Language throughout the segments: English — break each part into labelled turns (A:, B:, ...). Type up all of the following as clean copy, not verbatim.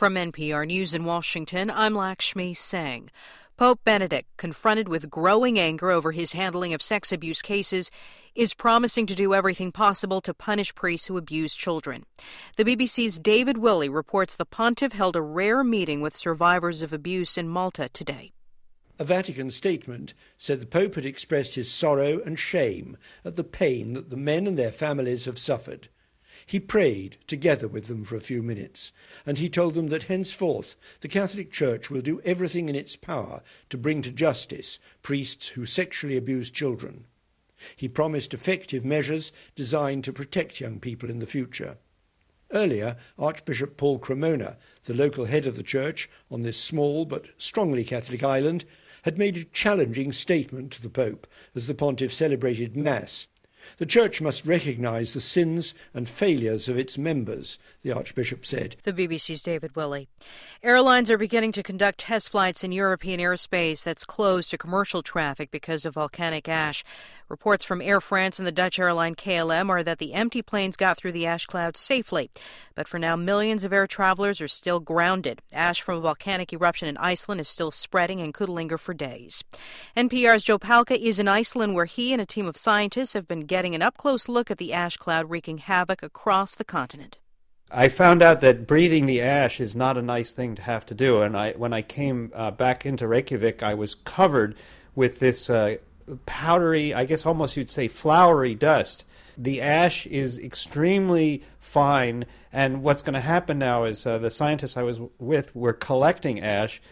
A: From NPR News in Washington, I'm Lakshmi Singh. Pope Benedict, confronted with growing anger over his handling of sex abuse cases, is promising to do everything possible to punish priests who abuse children. The BBC's David Willey reports the pontiff held a rare meeting with survivors of abuse in Malta today.
B: A Vatican statement said the Pope had expressed his sorrow and shame at the pain that the men and their families have suffered. He prayed together with them for a few minutes, and he told them that henceforth the Catholic Church will do everything in its power to bring to justice priests who sexually abuse children. He promised effective measures designed to protect young people in the future. Earlier, Archbishop Paul Cremona, the local head of the Church on this small but strongly Catholic island, had made a challenging statement to the Pope as the pontiff celebrated Mass. The Church must recognise the sins and failures of its members, the Archbishop said.
A: The BBC's David Willey. Airlines are beginning to conduct test flights in European airspace that's closed to commercial traffic because of volcanic ash. Reports from Air France and the Dutch airline KLM are that the empty planes got through the ash cloud safely. But for now, millions of air travelers are still grounded. Ash from a volcanic eruption in Iceland is still spreading and could linger for days. NPR's Joe Palca is in Iceland, where he and a team of scientists have been getting an up-close look at the ash cloud wreaking havoc across the continent.
C: I found out that breathing the ash is not a nice thing to have to do, and when I came back into Reykjavik, I was covered with this powdery, I guess almost you'd say floury dust. The ash is extremely fine, and what's going to happen now is the scientists I was with were collecting ash.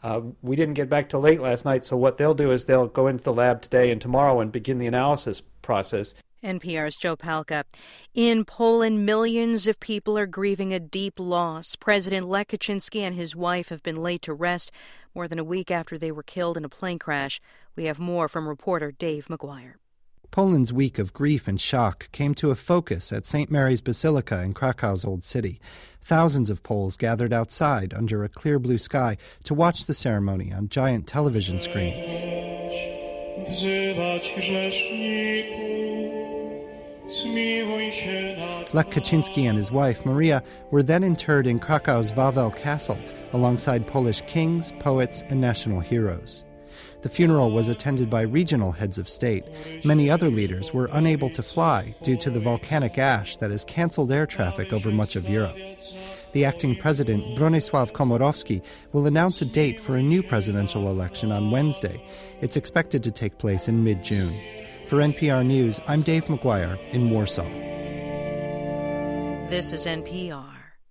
C: We didn't get back till late last night, so what they'll do is they'll go into the lab today and tomorrow and begin the analysis process.
A: NPR's Joe Palca. In Poland, millions of people are grieving a deep loss. President Lech Kaczynski and his wife have been laid to rest more than a week after they were killed in a plane crash. We have more from reporter Dave McGuire.
D: Poland's week of grief and shock came to a focus at St. Mary's Basilica in Krakow's Old City. Thousands of Poles gathered outside under a clear blue sky to watch the ceremony on giant television screens. Lech Kaczynski and his wife, Maria, were then interred in Krakow's Wawel Castle alongside Polish kings, poets, and national heroes. The funeral was attended by regional heads of state. Many other leaders were unable to fly due to the volcanic ash that has canceled air traffic over much of Europe. The acting president, Bronisław Komorowski, will announce a date for a new presidential election on Wednesday. It's expected to take place in mid-June. For NPR News, I'm Dave McGuire in Warsaw.
A: This is NPR.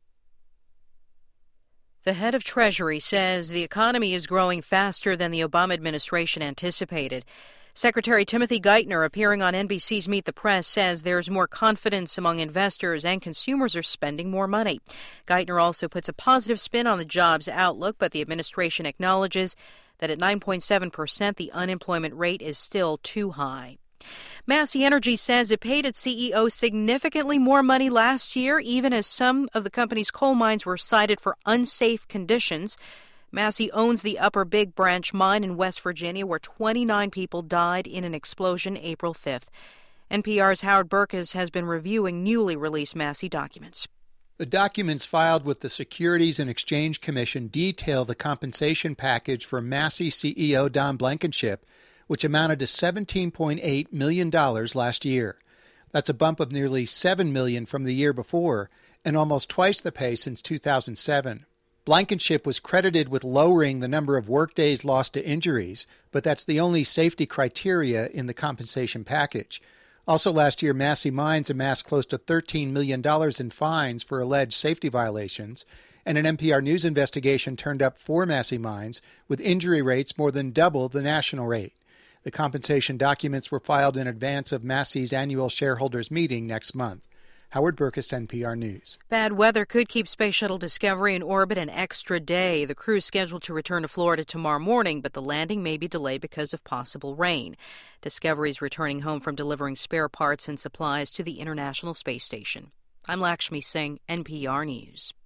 A: The head of Treasury says the economy is growing faster than the Obama administration anticipated. Secretary Timothy Geithner, appearing on NBC's Meet the Press, says there's more confidence among investors and consumers are spending more money. Geithner also puts a positive spin on the jobs outlook, but the administration acknowledges that at 9.7%, the unemployment rate is still too high. Massey Energy says it paid its CEO significantly more money last year, even as some of the company's coal mines were cited for unsafe conditions. Massey owns the Upper Big Branch mine in West Virginia, where 29 people died in an explosion April 5th. NPR's Howard Burkus has been reviewing newly released Massey documents.
E: The documents filed with the Securities and Exchange Commission detail the compensation package for Massey CEO Don Blankenship, which amounted to $17.8 million last year. That's a bump of nearly $7 million from the year before, and almost twice the pay since 2007. Blankenship was credited with lowering the number of workdays lost to injuries, but that's the only safety criteria in the compensation package. Also last year, Massey Mines amassed close to $13 million in fines for alleged safety violations, and an NPR News investigation turned up 4 Massey Mines with injury rates more than double the national rate. The compensation documents were filed in advance of Massey's annual shareholders meeting next month. Howard Burkus, NPR News.
A: Bad weather could keep Space Shuttle Discovery in orbit an extra day. The crew is scheduled to return to Florida tomorrow morning, but the landing may be delayed because of possible rain. Discovery is returning home from delivering spare parts and supplies to the International Space Station. I'm Lakshmi Singh, NPR News.